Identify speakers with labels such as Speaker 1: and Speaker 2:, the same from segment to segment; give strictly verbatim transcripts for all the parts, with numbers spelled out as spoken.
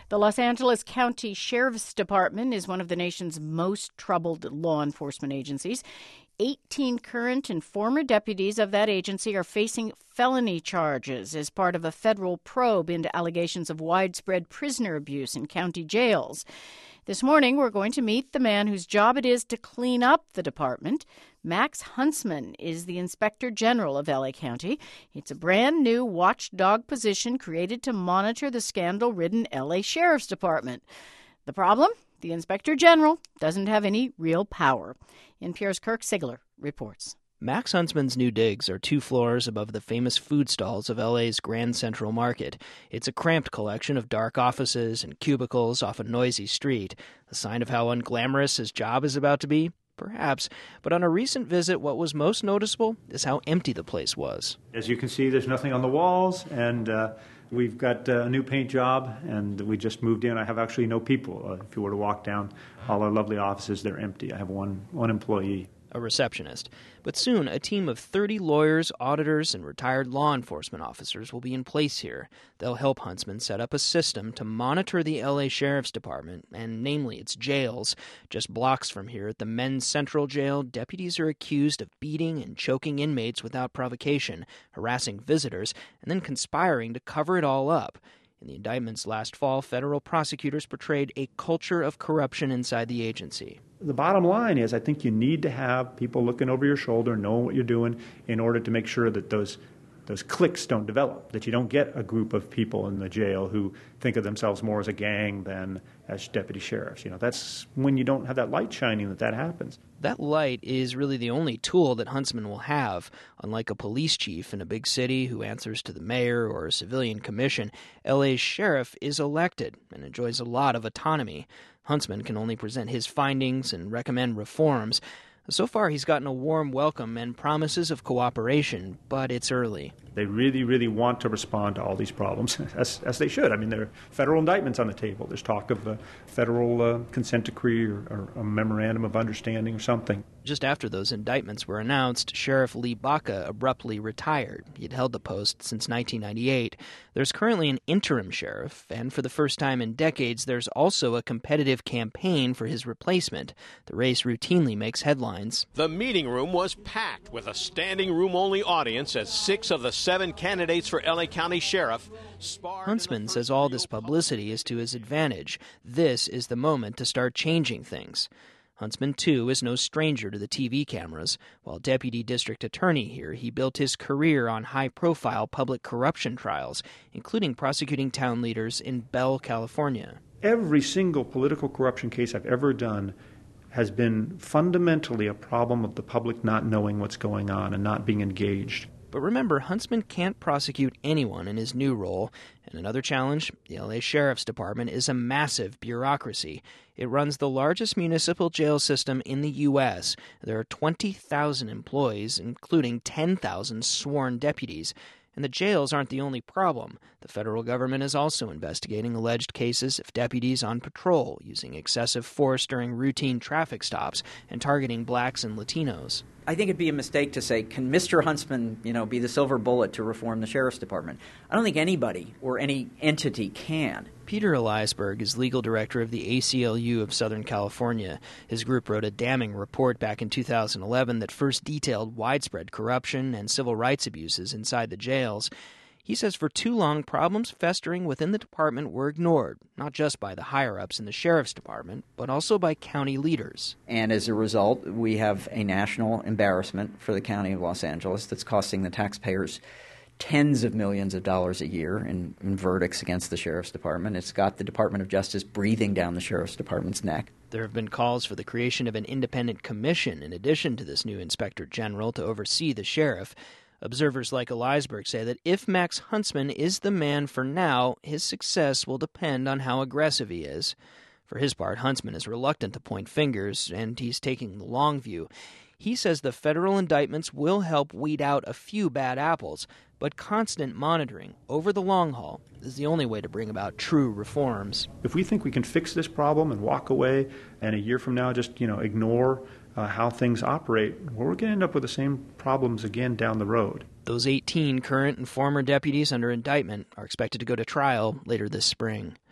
Speaker 1: The Los Angeles County Sheriff's Department is one of the nation's most troubled law enforcement agencies. eighteen current and former deputies of that agency are facing felony charges as part of a federal probe into allegations of widespread prisoner abuse in county jails. This morning, we're going to meet the man whose job it is to clean up the department. Max Huntsman is the Inspector General of L A County. It's a brand new watchdog position created to monitor the scandal-ridden L A Sheriff's Department. The problem? The Inspector General doesn't have any real power. N P R's Kirk Sigler reports.
Speaker 2: Max Huntsman's new digs are two floors above the famous food stalls of L A's Grand Central Market. It's a cramped collection of dark offices and cubicles off a noisy street. A sign of how unglamorous his job is about to be? Perhaps. But on a recent visit, what was most noticeable is how empty the place was.
Speaker 3: As you can see, there's nothing on the walls, and uh, we've got uh, a new paint job, and we just moved in. I have actually no people. Uh, if you were to walk down all our lovely offices, they're empty. I have one one employee.
Speaker 2: A receptionist. But soon, a team of thirty lawyers, auditors, and retired law enforcement officers will be in place here. They'll help Huntsman set up a system to monitor the L A Sheriff's Department, and namely its jails. Just blocks from here at the Men's Central Jail, deputies are accused of beating and choking inmates without provocation, harassing visitors, and then conspiring to cover it all up. In the indictments last fall, federal prosecutors portrayed a culture of corruption inside the agency.
Speaker 3: The bottom line is I think you need to have people looking over your shoulder, knowing what you're doing, in order to make sure that those those cliques don't develop, that you don't get a group of people in the jail who think of themselves more as a gang than as deputy sheriffs. You know, that's when you don't have that light shining that that happens.
Speaker 2: That light is really the only tool that Huntsman will have. Unlike a police chief in a big city who answers to the mayor or a civilian commission, L A's sheriff is elected and enjoys a lot of autonomy. Huntsman can only present his findings and recommend reforms. So far, he's gotten a warm welcome and promises of cooperation, but it's early.
Speaker 3: They really, really want to respond to all these problems, as, as they should. I mean, there are federal indictments on the table. There's talk of a federal uh, consent decree or, or a memorandum of understanding or something.
Speaker 2: Just after those indictments were announced, Sheriff Lee Baca abruptly retired. He'd held the post since nineteen ninety-eight. There's currently an interim sheriff, and for the first time in decades, there's also a competitive campaign for his replacement. The race routinely makes headlines.
Speaker 4: The meeting room was packed with a standing room-only audience as six of the seven candidates for L A County Sheriff sparred.
Speaker 2: Huntsman says all this publicity is to his advantage. This is the moment to start changing things. Huntsman, too, is no stranger to the T V cameras. While deputy district attorney here, he built his career on high-profile public corruption trials, including prosecuting town leaders in Bell, California.
Speaker 3: Every single political corruption case I've ever done has been fundamentally a problem of the public not knowing what's going on and not being engaged.
Speaker 2: But remember, Huntsman can't prosecute anyone in his new role. And another challenge, the L A Sheriff's Department is a massive bureaucracy. It runs the largest municipal jail system in the U S There are twenty thousand employees, including ten thousand sworn deputies. And the jails aren't the only problem. The federal government is also investigating alleged cases of deputies on patrol using excessive force during routine traffic stops and targeting blacks and Latinos.
Speaker 5: I think it'd be a mistake to say, can Mister Huntsman, you know, be the silver bullet to reform the Sheriff's Department? I don't think anybody or any entity can.
Speaker 2: Peter Eliasberg is legal director of the A C L U of Southern California. His group wrote a damning report back in two thousand eleven that first detailed widespread corruption and civil rights abuses inside the jails. He says for too long, problems festering within the department were ignored, not just by the higher-ups in the Sheriff's Department, but also by county leaders.
Speaker 5: And as a result, we have a national embarrassment for the County of Los Angeles that's costing the taxpayers tens of millions of dollars a year in, in verdicts against the Sheriff's Department. It's got the Department of Justice breathing down the Sheriff's Department's neck.
Speaker 2: There have been calls for the creation of an independent commission in addition to this new Inspector General to oversee the sheriff. Observers like Eliasberg say that if Max Huntsman is the man for now, his success will depend on how aggressive he is. For his part, Huntsman is reluctant to point fingers, and he's taking the long view. He says the federal indictments will help weed out a few bad apples, but constant monitoring over the long haul is the only way to bring about true reforms.
Speaker 3: If we think we can fix this problem and walk away and a year from now just, you know, ignore uh, how things operate, well, we're going to end up with the same problems again down the road.
Speaker 2: Those eighteen current and former deputies under indictment are expected to go to trial later this spring.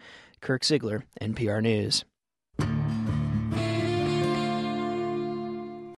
Speaker 2: Kirk Ziegler, N P R News.